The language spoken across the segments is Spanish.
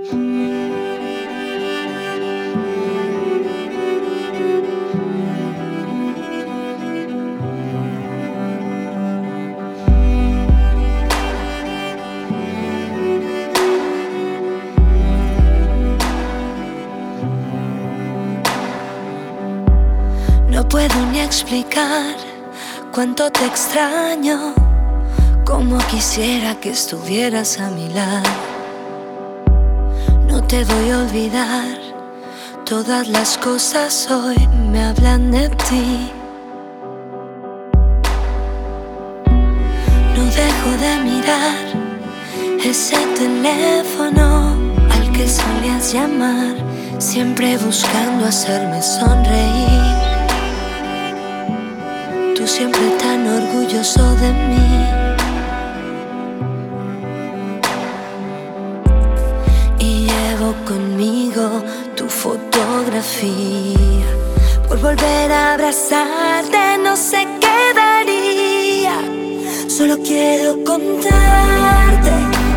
No puedo ni explicar cuánto te extraño, como quisiera que estuvieras a mi lado. No te voy a olvidar, todas las cosas hoy me hablan de ti. No dejo de mirar ese teléfono al que solías llamar, siempre buscando hacerme sonreír. Tú siempre tan orgulloso de mí. Y llevo conmigo tu fotografía. Por volver a abrazarte no sé qué daría. Solo quiero contarte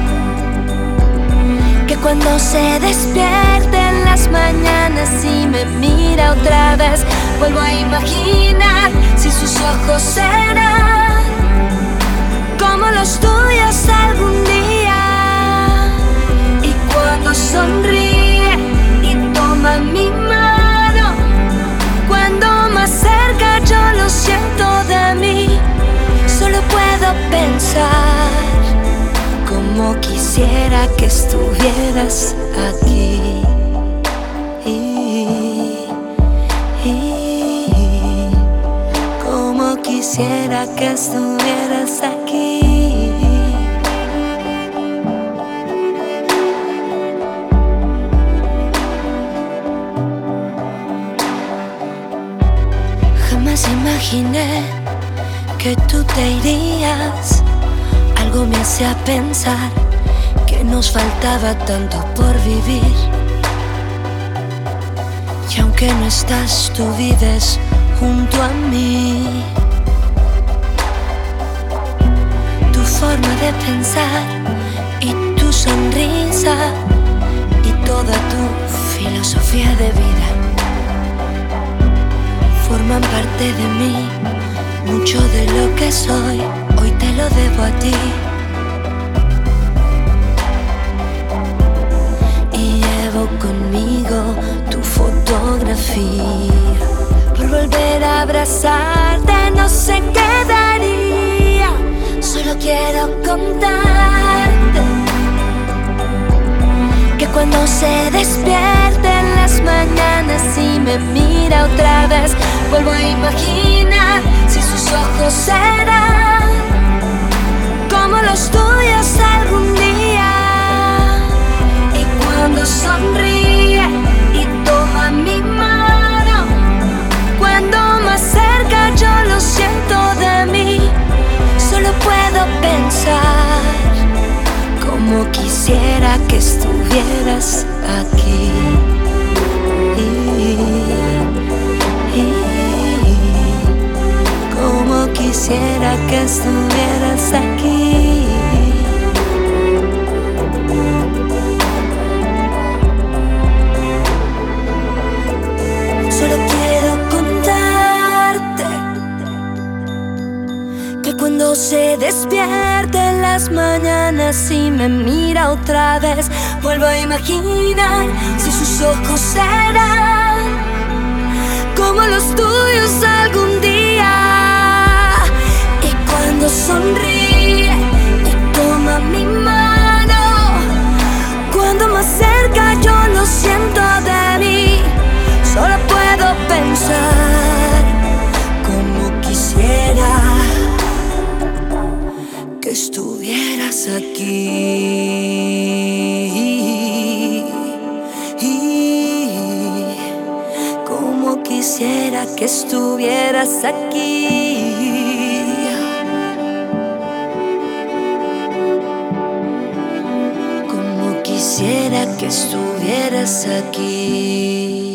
que cuando se despierte en las mañanas y me mira otra vez, vuelvo a imaginar si sus ojos serán como los tuyos algún día. Y cuando sonríe y toma mi mano, cuando más cerca yo lo siento de mí, solo puedo pensar como quisiera que estuvieras aquí. Como quisiera que estuvieras aquí. Jamás imaginé que tú te irías. Algo me hacía pensar que nos faltaba tanto por vivir. Y aunque no estás, tú vives junto a mí. Tu forma de pensar y tu sonrisa y toda tu filosofía de vida forman parte de mí. Mucho de lo que soy hoy te lo debo a ti. Y llevo conmigo tu fotografía. Por volver a abrazarte no sé qué daría. Solo quiero contarte que cuando se despierte en las mañanas y me mira otra vez, vuelvo a imaginar si sus ojos serán como los tuyos algún día. Y cuando sonríe y toma mi mano, cuando más cerca yo lo siento de mí, solo puedo pensar como quisiera que estuvieras aquí. Como quisiera que estuvieras aquí. Solo quiero contarte que cuando se despierte en las mañanas y me mira otra vez, vuelvo a imaginar si sus ojos serán como los tuyos algún día. Y cuando sonríe y toma mi mano, cuando más cerca yo lo siento de mí, solo puedo pensar como quisiera que estuvieras aquí. Como quisiera que estuvieras aquí. Como quisiera que estuvieras aquí.